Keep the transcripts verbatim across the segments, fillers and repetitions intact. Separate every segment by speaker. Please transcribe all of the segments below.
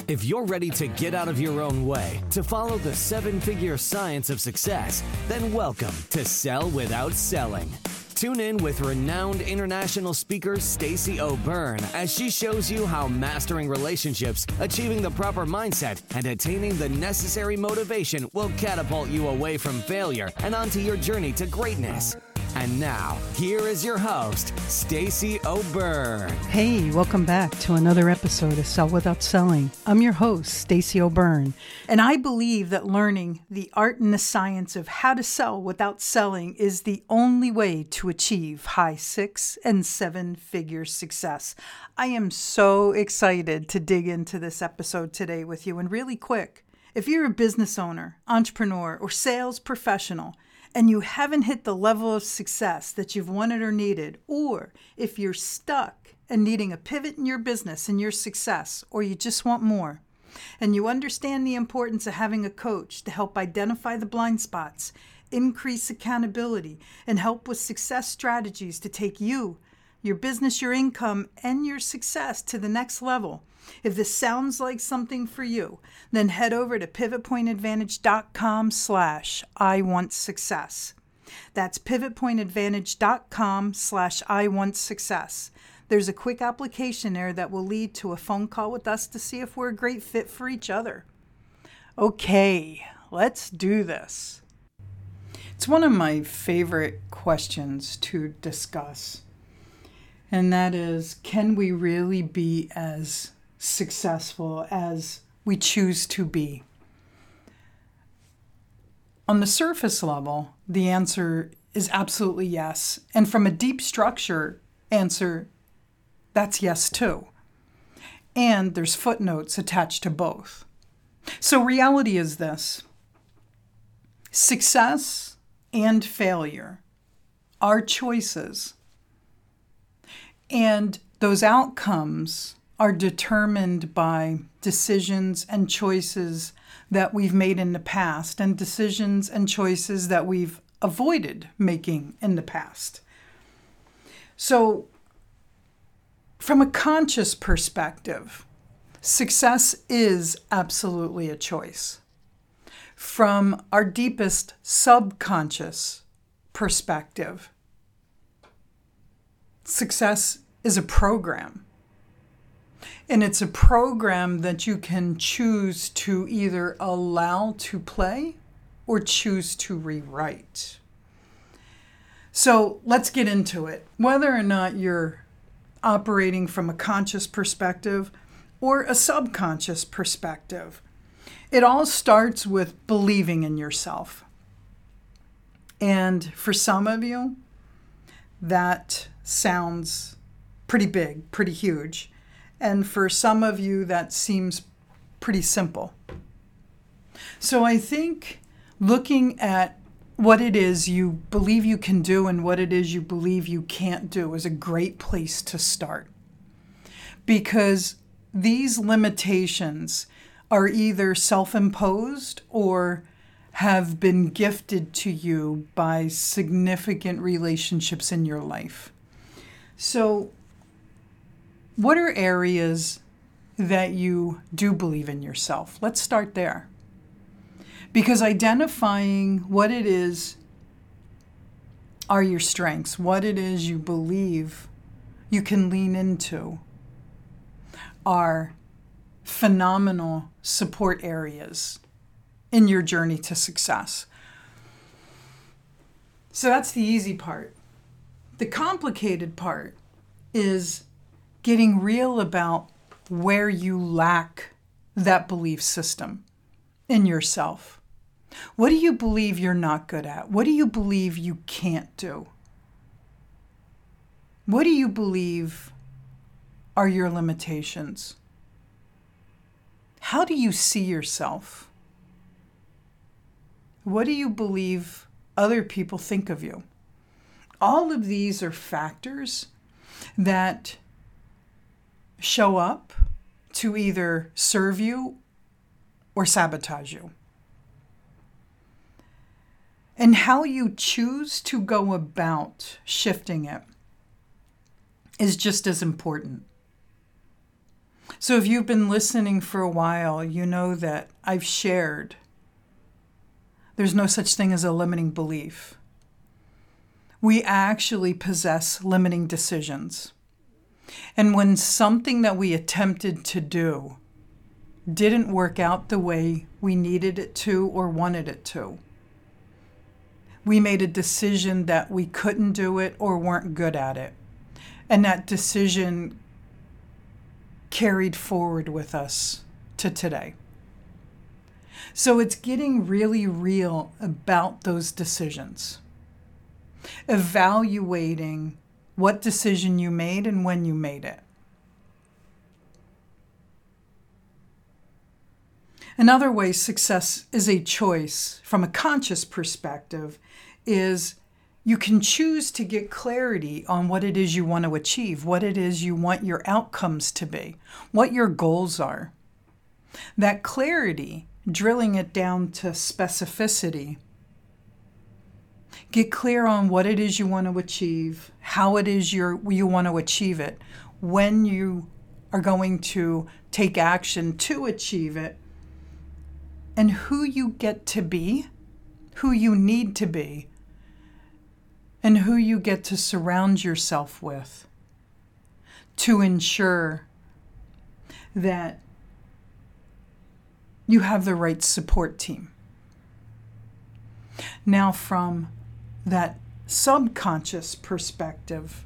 Speaker 1: If you're ready to get out of your own way to follow the seven-figure science of success, then welcome to Sell Without Selling. Tune in with renowned international speaker Stacey O'Byrne as she shows you how mastering relationships, achieving the proper mindset, and attaining the necessary motivation will catapult you away from failure and onto your journey to greatness. And now, here is your host, Stacey O'Byrne.
Speaker 2: Hey, welcome back to another episode of Sell Without Selling. I'm your host, Stacey O'Byrne, and I believe that learning the art and the science of how to sell without selling is the only way to achieve high six and seven figure success. I am so excited to dig into this episode today with you. And really quick, if you're a business owner, entrepreneur, or sales professional, and you haven't hit the level of success that you've wanted or needed, or if you're stuck and needing a pivot in your business and your success, or you just want more, and you understand the importance of having a coach to help identify the blind spots, increase accountability, and help with success strategies to take you, your business, your income, and your success to the next level. If this sounds like something for you, then head over to pivotpointadvantage.com slash I want success. That's pivotpointadvantage.com slash I want success. There's a quick application there that will lead to a phone call with us to see if we're a great fit for each other. Okay, let's do this. It's one of my favorite questions to discuss, and that is, can we really be as successful as we choose to be? On the surface level, the answer is absolutely yes. And from a deep structure answer, that's yes too. And there's footnotes attached to both. So reality is this: success and failure are choices. And those outcomes are determined by decisions and choices that we've made in the past, and decisions and choices that we've avoided making in the past. So, from a conscious perspective, success is absolutely a choice. From our deepest subconscious perspective, success is a program. And it's a program that you can choose to either allow to play or choose to rewrite. So let's get into it. Whether or not you're operating from a conscious perspective or a subconscious perspective, it all starts with believing in yourself. And for some of you, that sounds pretty big, pretty huge. And for some of you, that seems pretty simple. So I think looking at what it is you believe you can do and what it is you believe you can't do is a great place to start. Because these limitations are either self-imposed or have been gifted to you by significant relationships in your life. So what are areas that you do believe in yourself? Let's start there. Because identifying what it is are your strengths, what it is you believe you can lean into, are phenomenal support areas in your journey to success. So that's the easy part. The complicated part is getting real about where you lack that belief system in yourself. What do you believe you're not good at? What do you believe you can't do? What do you believe are your limitations? How do you see yourself? What do you believe other people think of you? All of these are factors that show up to either serve you or sabotage you. And how you choose to go about shifting it is just as important. So if you've been listening for a while, you know that I've shared there's no such thing as a limiting belief. We actually possess limiting decisions. And when something that we attempted to do didn't work out the way we needed it to or wanted it to, we made a decision that we couldn't do it or weren't good at it. And that decision carried forward with us to today. So it's getting really real about those decisions. Evaluating what decision you made and when you made it. Another way success is a choice from a conscious perspective is you can choose to get clarity on what it is you want to achieve, what it is you want your outcomes to be, what your goals are. That clarity, drilling it down to specificity, get clear on what it is you want to achieve, how it is you're, you want to achieve it, when you are going to take action to achieve it, and who you get to be, who you need to be, and who you get to surround yourself with to ensure that you have the right support team. Now, from that subconscious perspective,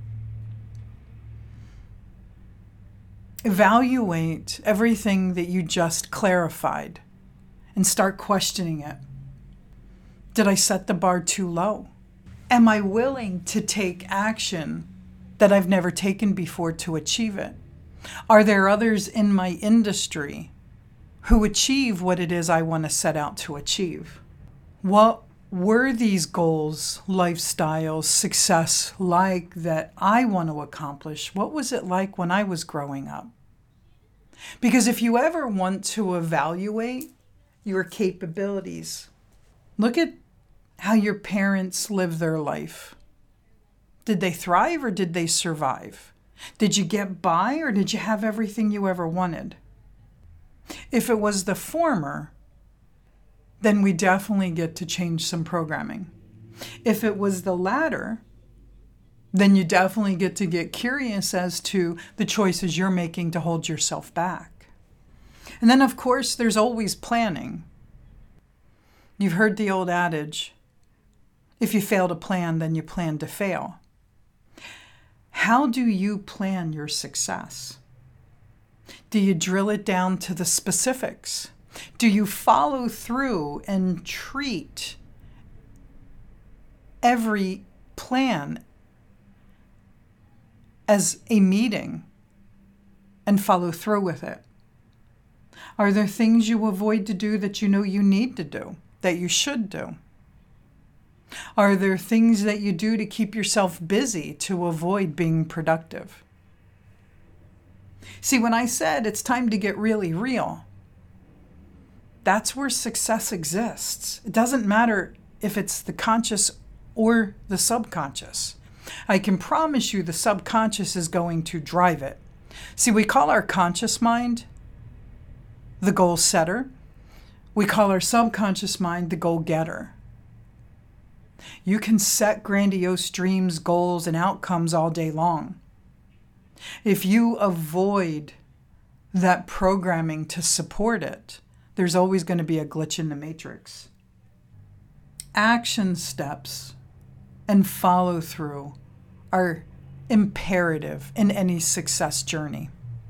Speaker 2: evaluate everything that you just clarified and start questioning it. Did I set the bar too low? Am I willing to take action that I've never taken before to achieve it? Are there others in my industry who achieve what it is I want to set out to achieve? What were these goals, lifestyles, success like that I want to accomplish? What was it like when I was growing up? Because if you ever want to evaluate your capabilities, look at how your parents lived their life. Did they thrive or did they survive? Did you get by or did you have everything you ever wanted? If it was the former, then we definitely get to change some programming. If it was the latter, then you definitely get to get curious as to the choices you're making to hold yourself back. And then, of course, there's always planning. You've heard the old adage, if you fail to plan, then you plan to fail. How do you plan your success? Do you drill it down to the specifics? Do you follow through and treat every plan as a meeting and follow through with it? Are there things you avoid to do that you know you need to do, that you should do? Are there things that you do to keep yourself busy to avoid being productive? See, when I said it's time to get really real, that's where success exists. It doesn't matter if it's the conscious or the subconscious. I can promise you the subconscious is going to drive it. See, we call our conscious mind the goal setter. We call our subconscious mind the goal getter. You can set grandiose dreams, goals, and outcomes all day long. If you avoid that programming to support it, there's always going to be a glitch in the matrix. Action steps and follow through are imperative in any success journey.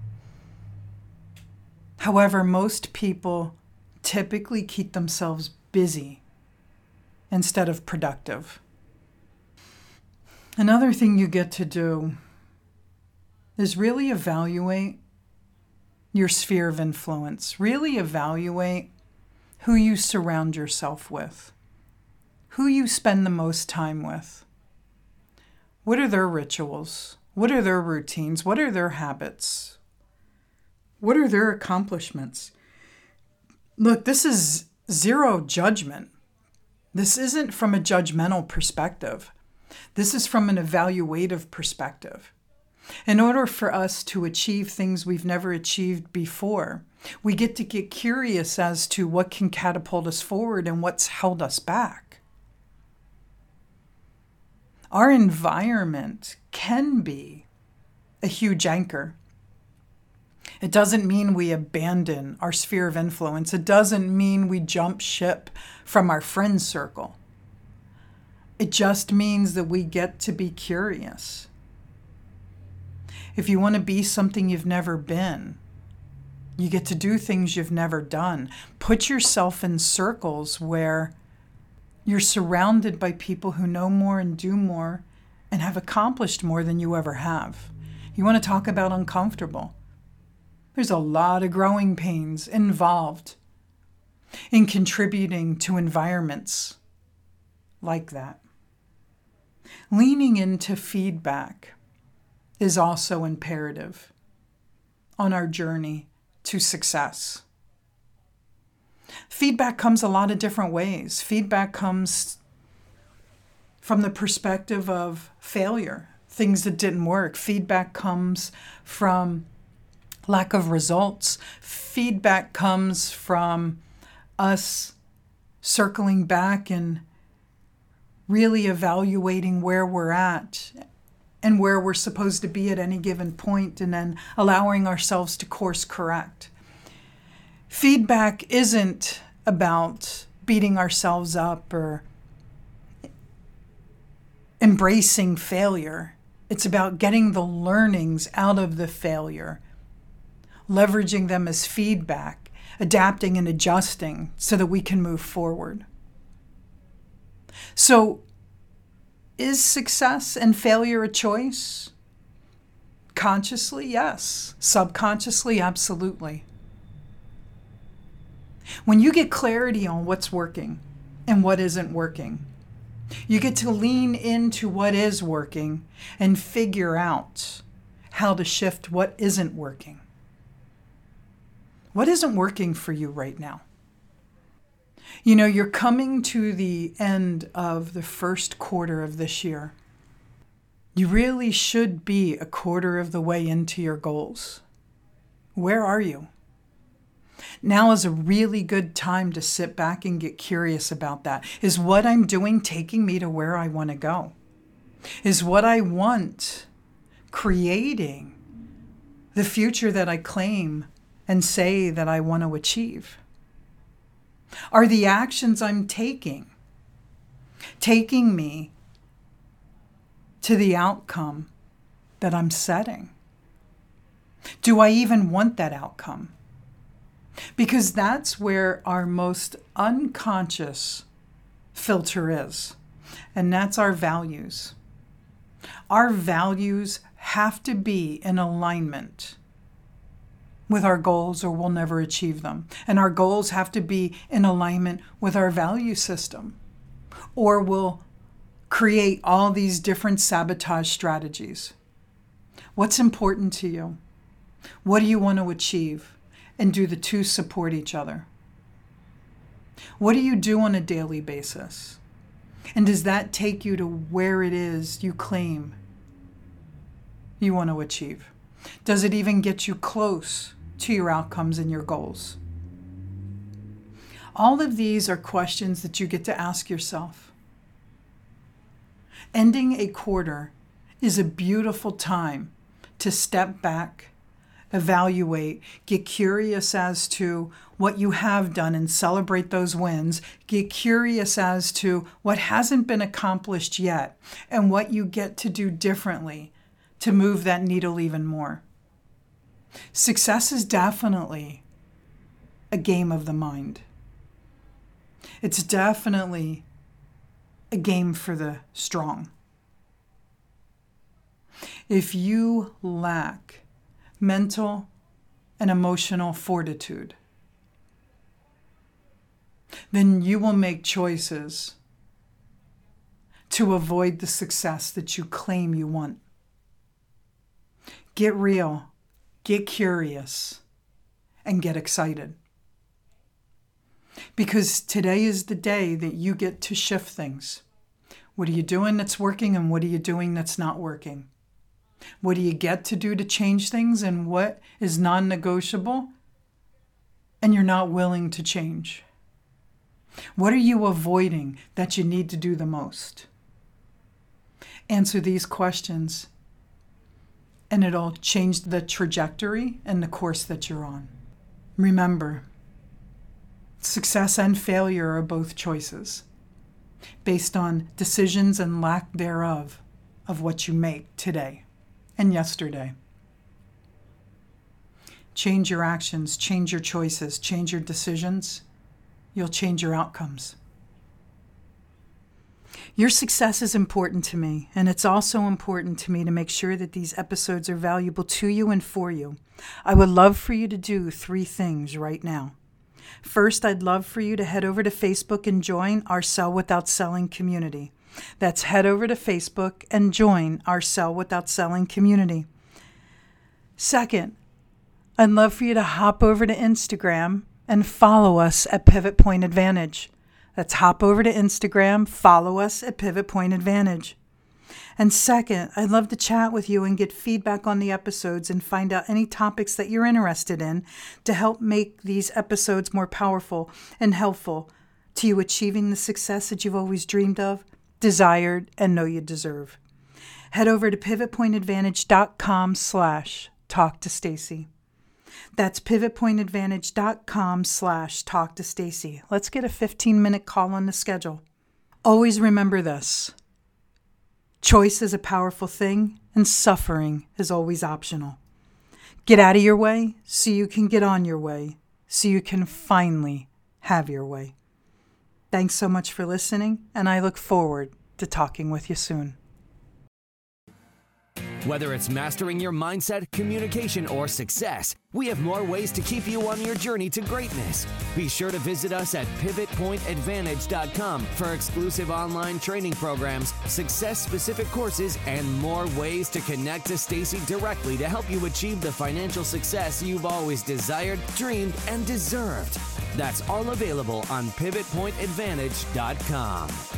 Speaker 2: However, most people typically keep themselves busy instead of productive. Another thing you get to do is really evaluate your sphere of influence. Really evaluate who you surround yourself with, who you spend the most time with. What are their rituals? What are their routines? What are their habits? What are their accomplishments? Look, this is zero judgment. This isn't from a judgmental perspective. This is from an evaluative perspective. In order for us to achieve things we've never achieved before, we get to get curious as to what can catapult us forward and what's held us back. Our environment can be a huge anchor. It doesn't mean we abandon our sphere of influence. It doesn't mean we jump ship from our friend circle. It just means that we get to be curious. If you want to be something you've never been, you get to do things you've never done. Put yourself in circles where you're surrounded by people who know more and do more and have accomplished more than you ever have. You want to talk about uncomfortable? There's a lot of growing pains involved in contributing to environments like that. Leaning into feedback is also imperative on our journey to success. Feedback comes a lot of different ways. Feedback comes from the perspective of failure, things that didn't work. Feedback comes from lack of results. Feedback comes from us circling back and really evaluating where we're at and where we're supposed to be at any given point, and then allowing ourselves to course correct. Feedback isn't about beating ourselves up or embracing failure. It's about getting the learnings out of the failure, leveraging them as feedback, adapting and adjusting so that we can move forward. So, is success and failure a choice? Consciously, yes. Subconsciously, absolutely. When you get clarity on what's working and what isn't working, you get to lean into what is working and figure out how to shift what isn't working. What isn't working for you right now? You know, you're coming to the end of the first quarter of this year. You really should be a quarter of the way into your goals. Where are you? Now is a really good time to sit back and get curious about that. Is what I'm doing taking me to where I want to go? Is what I want creating the future that I claim and say that I want to achieve? Are the actions I'm taking taking me to the outcome that I'm setting? Do I even want that outcome? Because that's where our most unconscious filter is, and that's our values. Our values have to be in alignment with our goals, or we'll never achieve them. And our goals have to be in alignment with our value system, or we'll create all these different sabotage strategies. What's important to you? What do you want to achieve? And do the two support each other? What do you do on a daily basis? And does that take you to where it is you claim you want to achieve? Does it even get you close to your outcomes and your goals? All of these are questions that you get to ask yourself. Ending a quarter is a beautiful time to step back, evaluate, get curious as to what you have done and celebrate those wins. Get curious as to what hasn't been accomplished yet and what you get to do differently to move that needle even more. Success is definitely a game of the mind. It's definitely a game for the strong. If you lack mental and emotional fortitude, then you will make choices to avoid the success that you claim you want. Get real. Get curious and get excited. Because today is the day that you get to shift things. What are you doing that's working and what are you doing that's not working? What do you get to do to change things, and what is non-negotiable and you're not willing to change? What are you avoiding that you need to do the most? Answer these questions, and it'll change the trajectory and the course that you're on. Remember, success and failure are both choices, based on decisions and lack thereof of what you make today and yesterday. Change your actions, change your choices, change your decisions. You'll change your outcomes. Your success is important to me, and it's also important to me to make sure that these episodes are valuable to you and for you. I would love for you to do three things right now. First, I'd love for you to head over to Facebook and join our Sell Without Selling community. That's head over to Facebook and join our Sell Without Selling community. Second, I'd love for you to hop over to Instagram and follow us at Pivot Point Advantage. That's hop over to Instagram, follow us at Pivot Point Advantage. And second, I'd love to chat with you and get feedback on the episodes and find out any topics that you're interested in to help make these episodes more powerful and helpful to you achieving the success that you've always dreamed of, desired, and know you deserve. Head over to pivotpointadvantage.com slash talk to Stacy. That's pivotpointadvantage.com slash talk to Stacy. Let's get a fifteen minute call on the schedule. Always remember this. Choice is a powerful thing, and suffering is always optional. Get out of your way so you can get on your way, so you can finally have your way. Thanks so much for listening, and I look forward to talking with you soon.
Speaker 1: Whether it's mastering your mindset, communication, or success, we have more ways to keep you on your journey to greatness. Be sure to visit us at pivot point advantage dot com for exclusive online training programs, success-specific courses, and more ways to connect to Stacy directly to help you achieve the financial success you've always desired, dreamed, and deserved. That's all available on pivot point advantage dot com.